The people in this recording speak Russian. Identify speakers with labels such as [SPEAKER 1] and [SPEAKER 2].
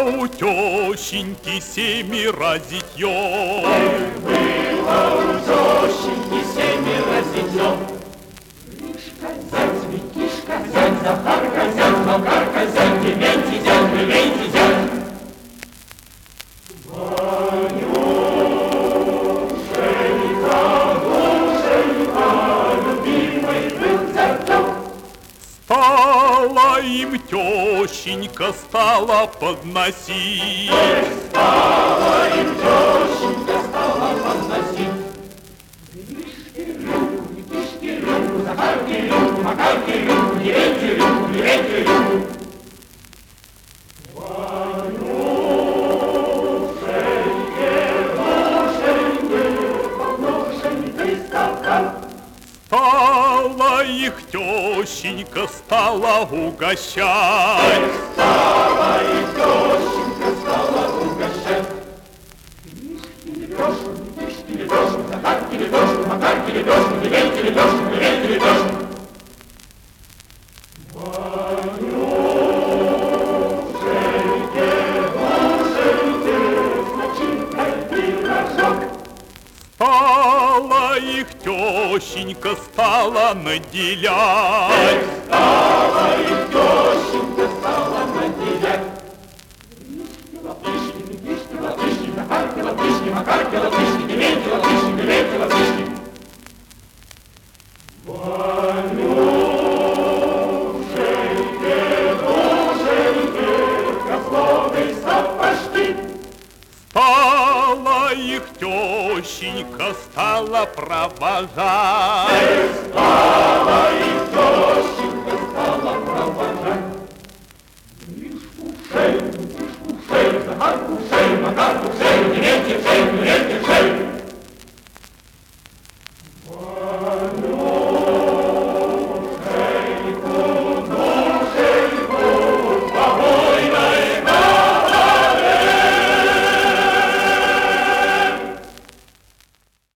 [SPEAKER 1] у тещеньки 7 зятьё.
[SPEAKER 2] Было у тещеньки 7 зятьё. Гришка зять, Витишка зять, Захарка зять, Макарка зять, Дементий зять, Левентий зять.
[SPEAKER 1] Стала им тещенька, стала подносить.
[SPEAKER 2] Стала им тещенька, стала подносить. Гришке рюмку, Витишке рюмку, Захарке рюмку, Макарке рюмку, Левентию рюмку, Левентию рюмку.
[SPEAKER 1] Стала их тещенька, стала угощать.
[SPEAKER 2] Стала их тещенька, стала угощать. Гришке лепешку, Витишке лепешку, Захарке лепешку, Макарке лепешку, Левентию лепешку, Левентию лепешку.
[SPEAKER 1] Стала их тещенька, стала наделять.
[SPEAKER 2] Стала их тещенька, стала наделять. Латышки, Витишки, латышки, Захарки, латышки, Макарки, латышки, Дементий, латышки, Левентий, латышки.
[SPEAKER 1] Стала их тещенька, стала провожать.
[SPEAKER 2] Стала их тещенька, стала провожать. Гришку в шею, Захарку в шею, Макарку в шею, Дементия в шею, Левентия